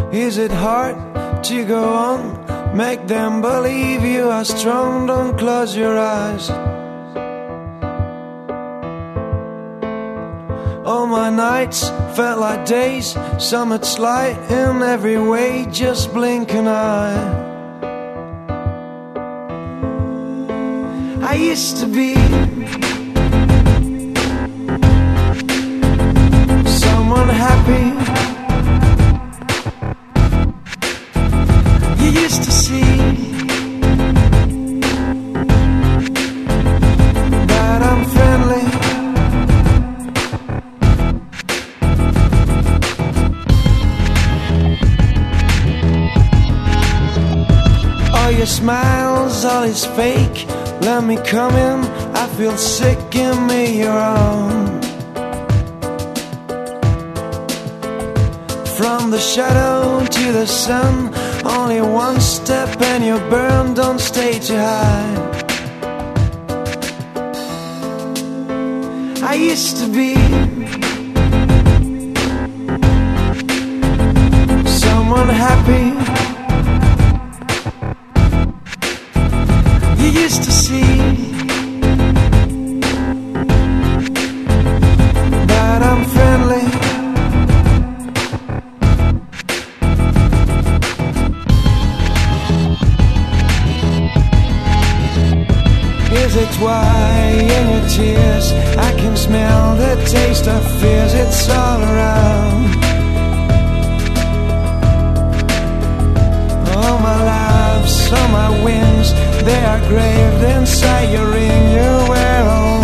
Is it hard to go on? Make them believe you are strong. Don't close your eyes. All my nights felt like days. Summit's light in every way. Just blink an eye. I used to be someone happy. You used to see that I'm friendly. All your smiles, all is fake. Let me come in, I feel sick, give me your arm. From the shadow to the sun, only one step and you burn, don't stay too high. I used to be someone happy. You used to see that I'm friendly. Is it why in your tears I can smell the taste of fears? It's all around. All my lives, all my wins, they are graved inside your ring you wear on.